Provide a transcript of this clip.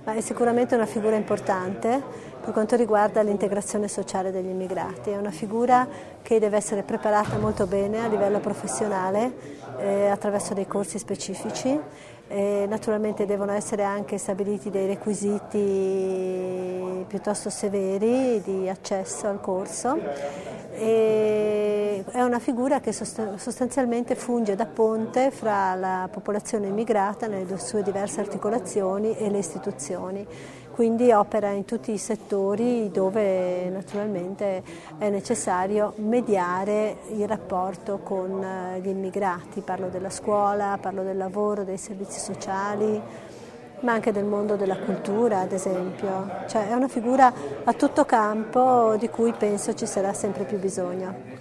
Ma è sicuramente una figura importante per quanto riguarda l'integrazione sociale degli immigrati. È una figura che deve essere preparata molto bene a livello professionale attraverso dei corsi specifici. Naturalmente devono essere anche stabiliti dei requisiti piuttosto severi di accesso al corso. È una figura che sostanzialmente funge da ponte fra la popolazione immigrata nelle sue diverse articolazioni e le istituzioni, quindi opera in tutti i settori dove naturalmente è necessario mediare il rapporto con gli immigrati, parlo della scuola, parlo del lavoro, dei servizi sociali, ma anche del mondo della cultura, ad esempio. Cioè, è una figura a tutto campo di cui penso ci sarà sempre più bisogno.